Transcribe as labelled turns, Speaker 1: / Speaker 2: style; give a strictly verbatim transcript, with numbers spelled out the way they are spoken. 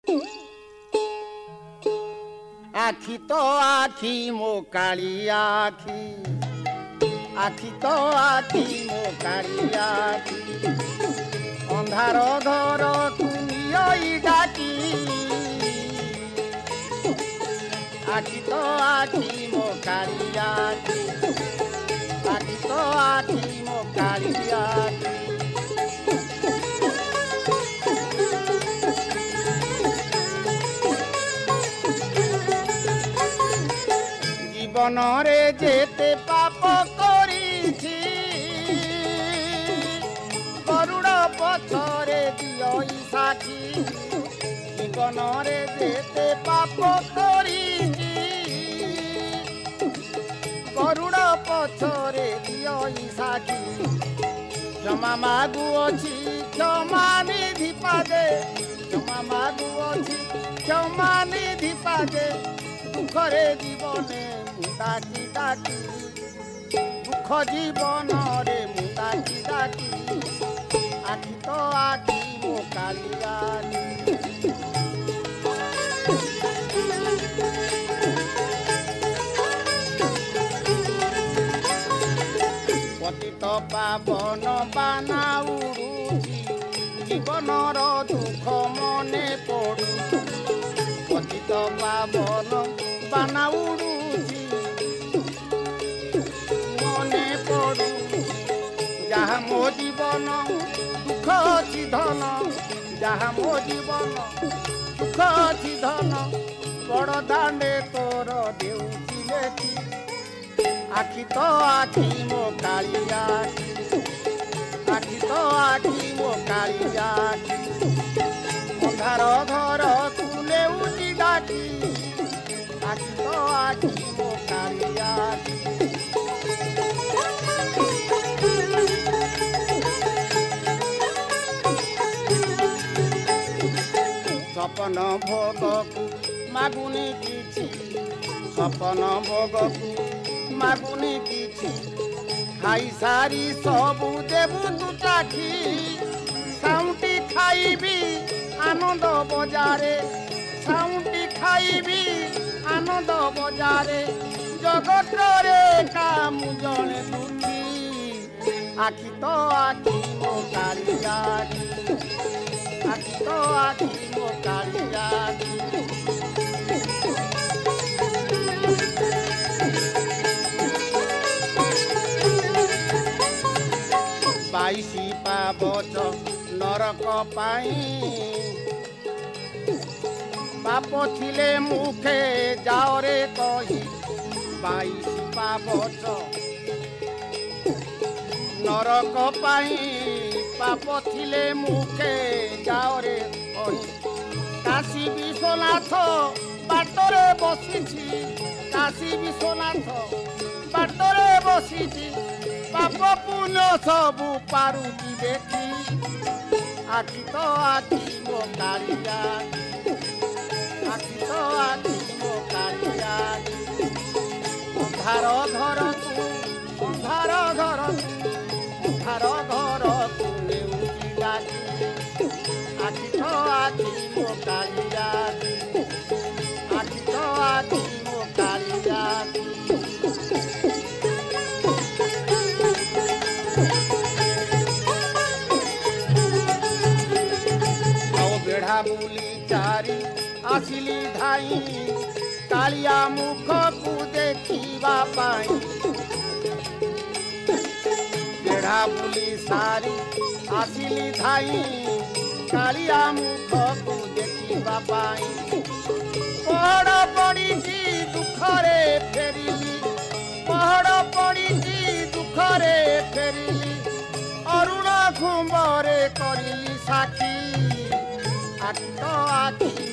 Speaker 1: आखि तो आखि मो काली आखि आखि तो आखि मो काली आखि अंधार घर तुई डाकी आखि तो आखि मो काली आखि आखि तो आखि मो काली आखि जीवन रे जेते पाप करिछि करुण पछरे दियई साखी जीवन रे जेते पाप करिछि करुण पछरे दियई साखी क्षमा मागुअछि क्षमा निधि पादे क्षमा मागुअछि क्षमा निधि पादे दुखरे जीवने मुदाकी डाकी दुख जीवन रे मुदाकी डाकी आखि तो आखि मो काली आखि पतित पावन बाना उड़ुछि जीवनर दुख मने पड़ुछि पतित पावन बाना उड़ुछि मने पड़ुछि जहाँ मो जीवन दुख अछि धन जहाँ मो जीवन दुख अछि धन बड़ दांडे तोर देउछि लेखि आखि तो आखि मो काली आखि आखि तो आखि मो काली आखि अंधार घर तुले उठी डाकी आखि तो आखि मो काली आखि सपन भोगकु मागुनी किछि सपन भोगकु मागुनी किछि खाई सारी सबु देबु तु चाखी साउंटी खाइबी आनंद बजारे साउंटी खाइबी आनंद बजारे जगत रे काम जणे दुखी आखि तो आखि मो काली आखि आखि तो आखि मो काली आखि बाईसी पाबच नरक पाई पाप थिले मुखे जाओ रे कही बाईसी पाबच नरक पाई पाप थिले मुखे जाओ रे कही काशी विश्वनाथ बाटरे बसिछि काशी विश्वनाथ बाटरे बसिछि पाप पुण्य सबु पारुची देखी आखि तो आखि मो काली आखि आखि तो आखि मो काली आखि अंधार घर तू अंधार घर अंधार घर तू लेउची डाकी आखि तो आखि मो काली आखि आखि तो आखि मो काली आखि बेढ़ा बुली चारी आसिली धाई कालिया मुख को देखिबा पाई बेढ़ा बुली सारी आसिली धाई कालिया मुख को देखिबा पाई पहाड़ पड़िछि दुखरे फेरिली पहाड़ पड़िछि दुखरे फेरिली अरुण घुंबरे करिली साखी आखि तो आखि